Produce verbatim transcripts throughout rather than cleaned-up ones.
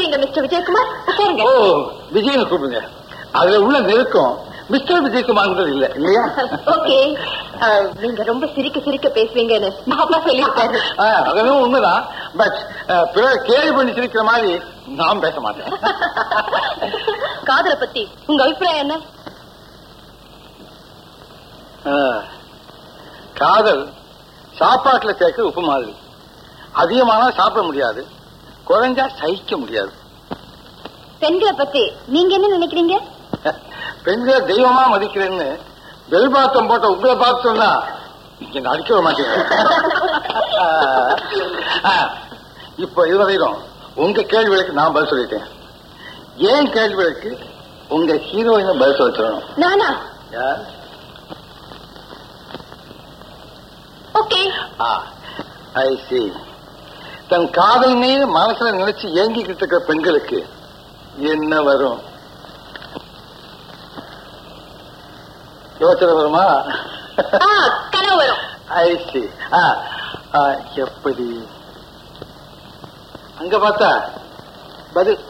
இருக்கீங்க மிஸ்டர் விஜயகுமார்? ஓ, விஜயனை கூப்பிடுங்க. அதுல உள்ள நெருக்கம் மிஸ்டர் விஜயகுமார் இல்ல இல்லையா? ஓகே. நீங்க ரொம்ப சிரிக்க சிரிக்க பேசுவீங்கன்னு அப்பா சொல்லியிருக்காரு. அதுவும் உண்மைதான். பட் பிறர் கேள்வி பண்ணி சிரிக்கிற மாதிரி நான் பேச மாட்டேன். காதலை பத்தி உங்க அபிப்பிராயம் என்ன? காதல் சாப்பாட்டுல சேர்க்க உப்பு மாதிரி. அதிகமானா சாப்பிட முடியாது, குறைஞ்சா சகிக்க முடியாது. பெண்களை பத்தி நீங்க என்ன நினைக்கிறீங்க? பெண்களை தெய்வமா மதிக்கிறேன்னு வெல்பாத்தம் போட்ட உங்களை பார்த்து சொன்னா நீங்க நடிக்க மாட்டீங்க. இப்ப இதுவரையிலும் உங்க கேள்விகளுக்கு நான் பதில் சொல்லிட்டேன். ஏன் கேள்விகளுக்கு உங்க ஹீரோயின பதில் சொல்ல சொல்லணும். நானா? ஓகே. ஐ see. தன் காதல் மீது மனசுல நினைச்சு ஏங்கிக்கிட்டு இருக்கிற பெண்களுக்கு என்ன வரும்? யோசனை வருமா? கனவு வரும். ஐ see. எப்படி? அங்க பார்த்தா பதில்.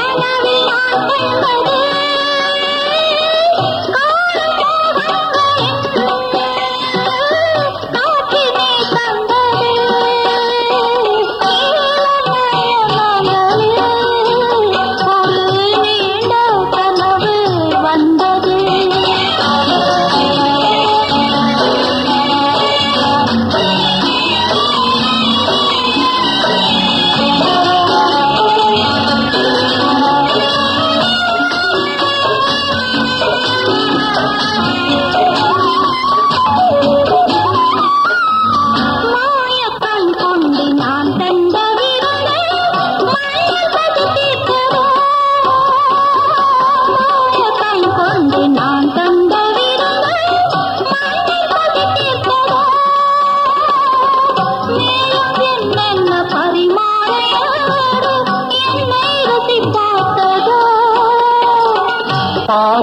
Oh,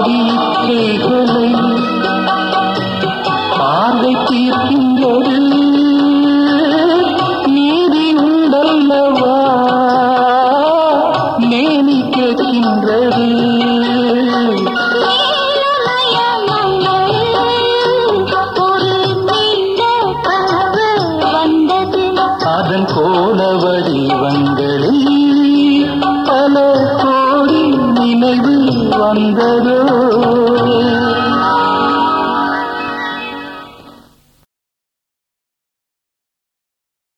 பாதி இச்சைகளை பார்வை தீர்க்கின்றது நீதி உண்டல்லவா நேனி கேட்கின்றது அதன் கோல வடிவங்களில் பல கோடி நினைவு வந்ததோ